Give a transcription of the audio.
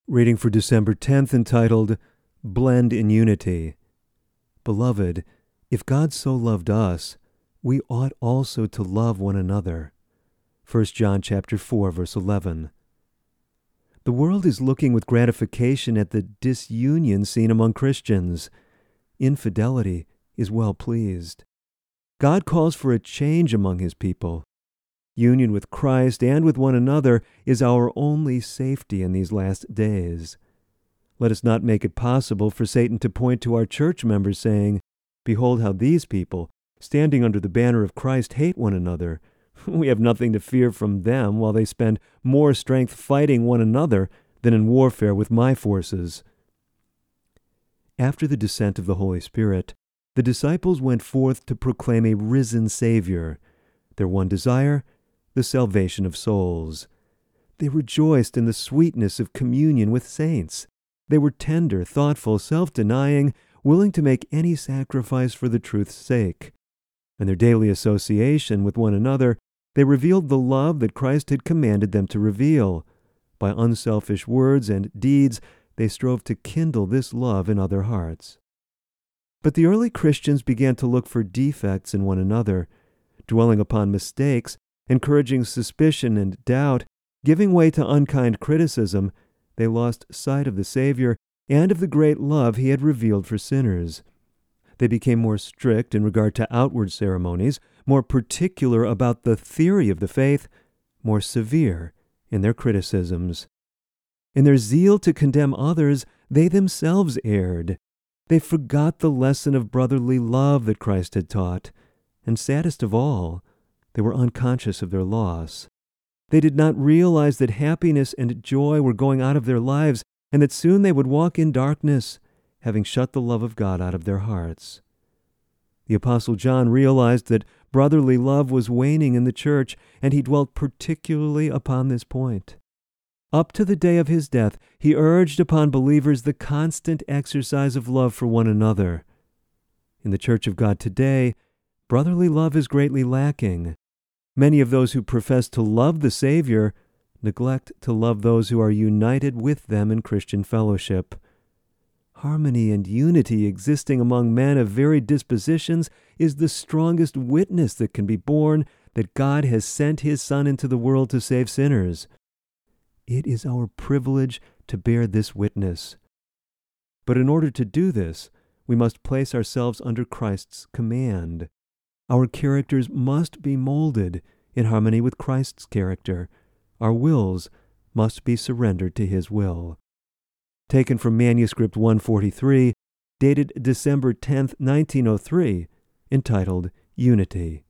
Reading for December 10th, entitled, Blend in Unity. Beloved, if God so loved us, we ought also to love one another. 1 John chapter 4, verse 11. The world is looking with gratification at the disunion seen among Christians. Infidelity is well pleased. God calls for a change among his people. Union with Christ and with one another is our only safety in these last days. Let us not make it possible for Satan to point to our church members saying, "Behold how these people, standing under the banner of Christ, hate one another. We have nothing to fear from them, while they spend more strength fighting one another than in warfare with my forces." After the descent of the Holy Spirit, the disciples went forth to proclaim a risen Savior. Their one desire, the salvation of souls. They rejoiced in the sweetness of communion with saints. They were tender, thoughtful, self-denying, willing to make any sacrifice for the truth's sake. In their daily association with one another, they revealed the love that Christ had commanded them to reveal. By unselfish words and deeds, they strove to kindle this love in other hearts. But the early Christians began to look for defects in one another, dwelling upon mistakes, encouraging suspicion and doubt, giving way to unkind criticism. They lost sight of the Savior and of the great love he had revealed for sinners. They became more strict in regard to outward ceremonies, more particular about the theory of the faith, more severe in their criticisms. In their zeal to condemn others, they themselves erred. They forgot the lesson of brotherly love that Christ had taught, and saddest of all, they were unconscious of their loss. They did not realize that happiness and joy were going out of their lives, and that soon they would walk in darkness, having shut the love of God out of their hearts. The Apostle John realized that brotherly love was waning in the church, and he dwelt particularly upon this point. Up to the day of his death, he urged upon believers the constant exercise of love for one another. In the Church of God today, brotherly love is greatly lacking. Many of those who profess to love the Savior neglect to love those who are united with them in Christian fellowship. Harmony and unity existing among men of varied dispositions is the strongest witness that can be borne that God has sent his Son into the world to save sinners. It is our privilege to bear this witness. But in order to do this, we must place ourselves under Christ's command. Our characters must be molded in harmony with Christ's character. Our wills must be surrendered to his will. Taken from Manuscript 143, dated December 10, 1903, entitled Unity.